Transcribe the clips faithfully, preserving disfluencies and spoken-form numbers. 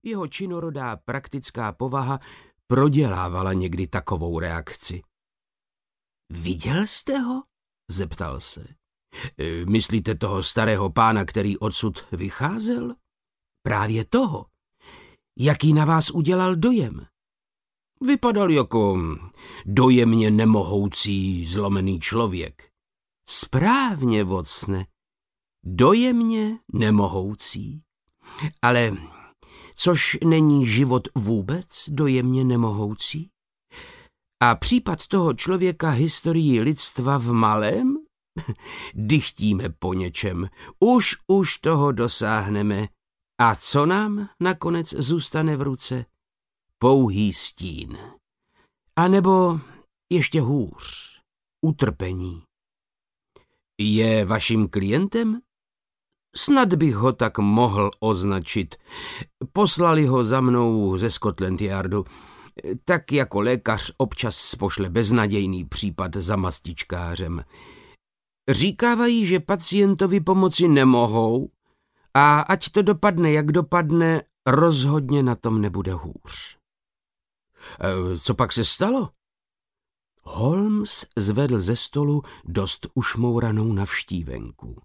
Jeho činorodá praktická povaha prodělávala někdy takovou reakci. Viděl jste ho? Zeptal se. E, myslíte toho starého pána, který odsud vycházel? Právě toho. Jaký na vás udělal dojem? Vypadal jako dojemně nemohoucí, zlomený člověk. Správně, Watsone. Dojemně nemohoucí. Ale což není život vůbec dojemně nemohoucí? A případ toho člověka historii lidstva v malém? Dychtíme po něčem. Už, už toho dosáhneme. A co nám nakonec zůstane v ruce? Pouhý stín. A nebo ještě hůř. Utrpení. Je vaším klientem? Snad bych ho tak mohl označit. Poslali ho za mnou ze Scotland Yardu. Tak jako lékař občas pošle beznadějný případ za mastičkářem. Říkávají, že pacientovi pomoci nemohou a ať to dopadne, jak dopadne, rozhodně na tom nebude hůř. Co pak se stalo? Holmes zvedl ze stolu dost ušmouranou navštívenku.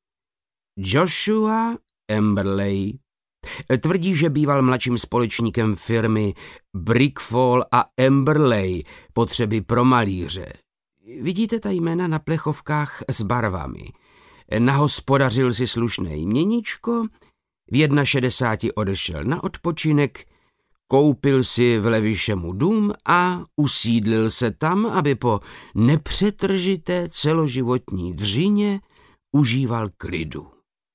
Joshua Amberley tvrdí, že býval mladším společníkem firmy Brickfall a Amberley, potřeby pro malíře. Vidíte ta jména na plechovkách s barvami. Nahospodařil si slušné jměníčko, v šedesáti jedna odešel na odpočinek, koupil si v Levyshemu dům a usídlil se tam, aby po nepřetržité celoživotní dřině užíval klidu.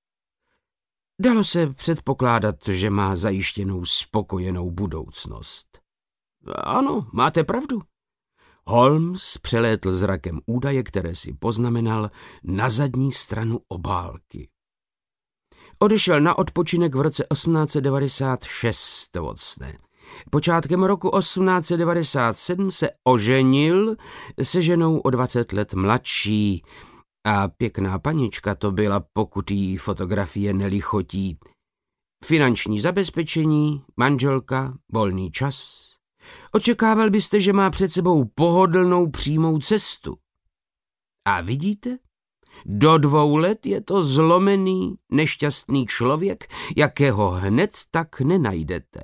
Dalo se předpokládat, že má zajištěnou spokojenou budoucnost. Ano, máte pravdu. Holmes přelétl zrakem údaje, které si poznamenal na zadní stranu obálky. Odešel na odpočinek v roce osmnáct set devadesát šest, Watsone. Počátkem roku osmnáct set devadesát sedm se oženil se ženou o dvacet let mladší. A pěkná panička to byla, pokud jí fotografie nelichotí. Finanční zabezpečení, manželka, volný čas. Očekával byste, že má před sebou pohodlnou přímou cestu. A vidíte? Do dvou let je to zlomený, nešťastný člověk, jakého hned tak nenajdete.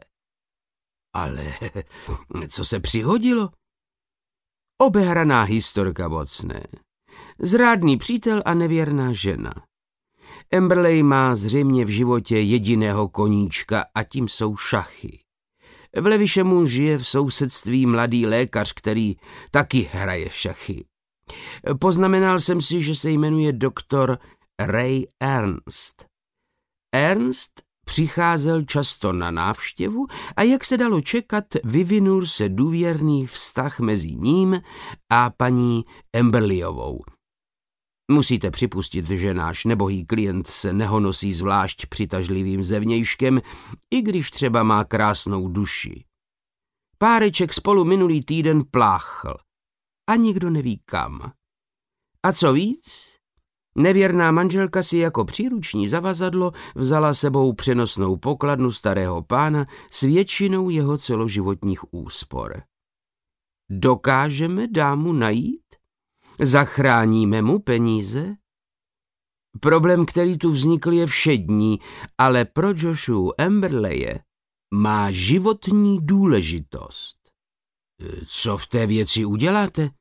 Ale co se přihodilo? Obehraná historka, Watsone. Zrádný přítel a nevěrná žena. Amberley má zřejmě v životě jediného koníčka a tím jsou šachy. V Levyshemu žije v sousedství mladý lékař, který taky hraje šachy. Poznamenal jsem si, že se jmenuje doktor Ray Ernst. Ernst přicházel často na návštěvu a jak se dalo čekat, vyvinul se důvěrný vztah mezi ním a paní Amberleyovou. Musíte připustit, že náš nebohý klient se nehonosí zvlášť přitažlivým zevnějškem, i když třeba má krásnou duši. Páreček spolu minulý týden pláchl a nikdo neví kam. A co víc? Nevěrná manželka si jako příruční zavazadlo vzala sebou přenosnou pokladnu starého pána s většinou jeho celoživotních úspor. Dokážeme dámu najít? Zachráníme mu peníze? Problém, který tu vznikl, je všední, ale pro Joshua Amberleye má životní důležitost. Co v té věci uděláte?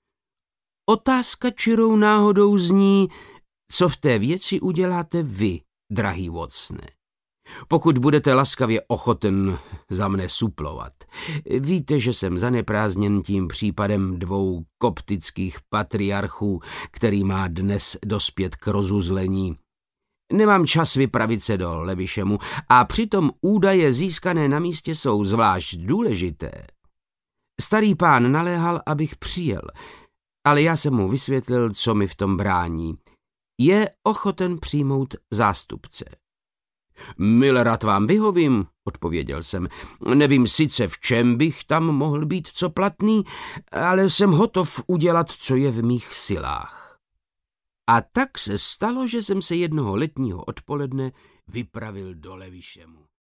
Otázka čirou náhodou zní, co v té věci uděláte vy, drahý Watsone. Pokud budete laskavě ochoten za mne suplovat. Víte, že jsem zaneprázdněn tím případem dvou koptických patriarchů, který má dnes dospět k rozuzlení. Nemám čas vypravit se do Levyshemu a přitom údaje získané na místě jsou zvlášť důležité. Starý pán naléhal, abych přijel, ale já jsem mu vysvětlil, co mi v tom brání. Je ochoten přijmout zástupce. Mile rád vám vyhovím, odpověděl jsem. Nevím sice, v čem bych tam mohl být co platný, ale jsem hotov udělat, co je v mých silách. A tak se stalo, že jsem se jednoho letního odpoledne vypravil do Levyshemu.